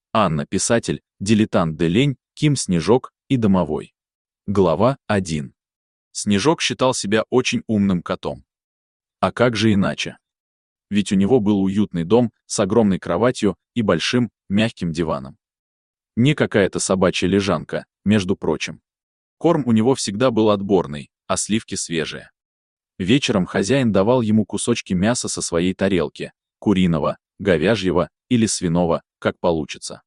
Анна, писатель, дилетант де лень, Ким Снежок и домовой. Глава 1. Снежок считал себя очень умным котом. А как же иначе? Ведь у него был уютный дом с огромной кроватью и большим, мягким диваном. Не какая-то собачья лежанка, между прочим. Корм у него всегда был отборный, а сливки свежие. Вечером хозяин давал ему кусочки мяса со своей тарелки, куриного, говяжьего или свиного, как получится.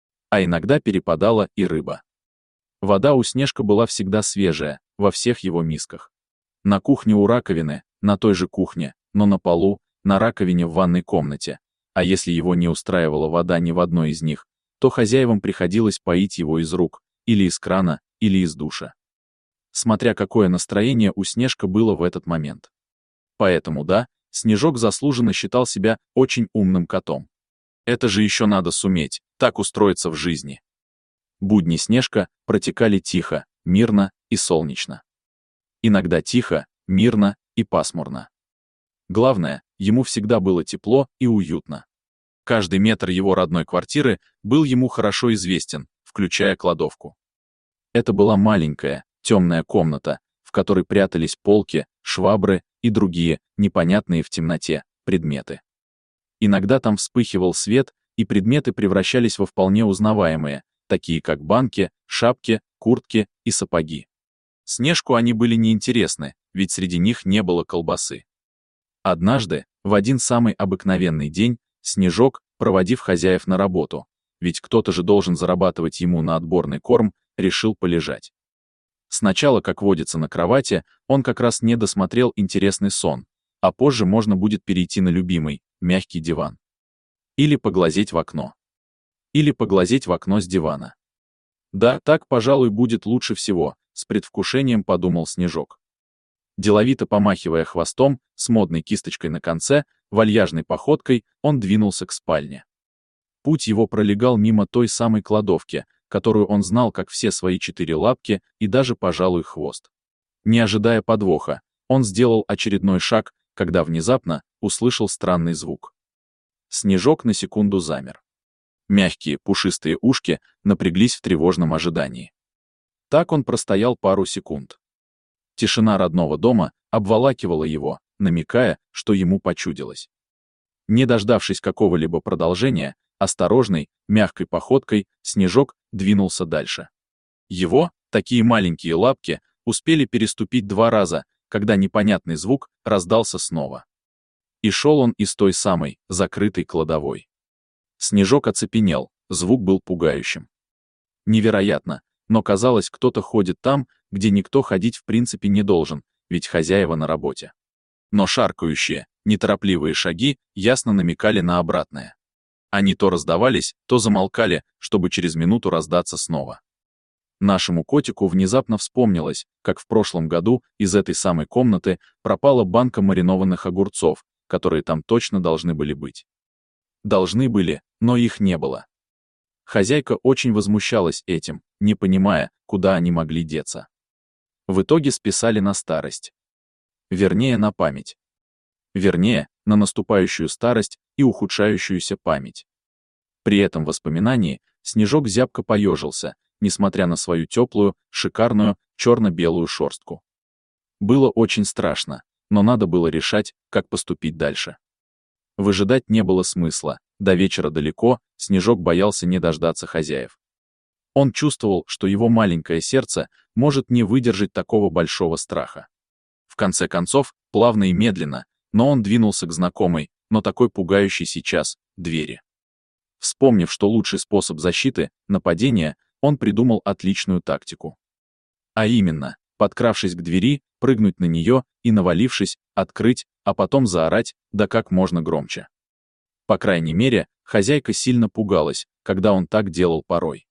А иногда перепадала и рыба. Вода у Снежка была всегда свежая, во всех его мисках. На кухне у раковины, на той же кухне, но на полу, на раковине в ванной комнате. А если его не устраивала вода ни в одной из них, то хозяевам приходилось поить его из рук, или из крана, или из душа. Смотря какое настроение у Снежка было в этот момент. Поэтому да, Снежок заслуженно считал себя очень умным котом. Это же еще надо суметь, так устроиться в жизни. Будни Снежка протекали тихо, мирно и солнечно. Иногда тихо, мирно и пасмурно. Главное, ему всегда было тепло и уютно. Каждый метр его родной квартиры был ему хорошо известен, включая кладовку. Это была маленькая, темная комната, в которой прятались полки, швабры и другие, непонятные в темноте, предметы. Иногда там вспыхивал свет, и предметы превращались во вполне узнаваемые, такие как банки, шапки, куртки и сапоги. Снежку они были неинтересны, ведь среди них не было колбасы. Однажды, в один самый обыкновенный день, Снежок, проводив хозяев на работу, ведь кто-то же должен зарабатывать ему на отборный корм, решил полежать. Сначала, как водится на кровати, он как раз не досмотрел интересный сон, а позже можно будет перейти на любимый, мягкий диван. Или поглазеть в окно. Или поглазеть в окно с дивана. Да, так, пожалуй, будет лучше всего, с предвкушением подумал Снежок. Деловито помахивая хвостом, с модной кисточкой на конце, вальяжной походкой, он двинулся к спальне. Путь его пролегал мимо той самой кладовки, которую он знал как все свои 4 лапки и даже, пожалуй, хвост. Не ожидая подвоха, он сделал очередной шаг, когда внезапно услышал странный звук. Снежок на секунду замер. Мягкие, пушистые ушки напряглись в тревожном ожидании. Так он простоял пару секунд. Тишина родного дома обволакивала его, намекая, что ему почудилось. Не дождавшись какого-либо продолжения, осторожной, мягкой походкой, Снежок двинулся дальше. Его, такие маленькие лапки, успели переступить 2 раза, когда непонятный звук раздался снова. И шел он из той самой, закрытой кладовой. Снежок оцепенел, звук был пугающим. Невероятно, но казалось, кто-то ходит там, где никто ходить в принципе не должен, ведь хозяева на работе. Но шаркающие, неторопливые шаги ясно намекали на обратное. Они то раздавались, то замолкали, чтобы через минуту раздаться снова. Нашему котику внезапно вспомнилось, как в прошлом году из этой самой комнаты пропала банка маринованных огурцов, которые там точно должны были быть. Должны были, но их не было. Хозяйка очень возмущалась этим, не понимая, куда они могли деться. В итоге списали на старость. Вернее, на память. Вернее, на наступающую старость и ухудшающуюся память. При этом воспоминании Снежок зябко поежился, несмотря на свою теплую, шикарную, черно-белую шерстку. Было очень страшно, но надо было решать, как поступить дальше. Выжидать не было смысла, до вечера далеко, Снежок боялся не дождаться хозяев. Он чувствовал, что его маленькое сердце может не выдержать такого большого страха. В конце концов, плавно и медленно, но он двинулся к знакомой, но такой пугающей сейчас, двери. Вспомнив, что лучший способ защиты — нападение, он придумал отличную тактику. А именно, подкравшись к двери, прыгнуть на нее и, навалившись, открыть, а потом заорать, да как можно громче. По крайней мере, хозяйка сильно пугалась, когда он так делал порой.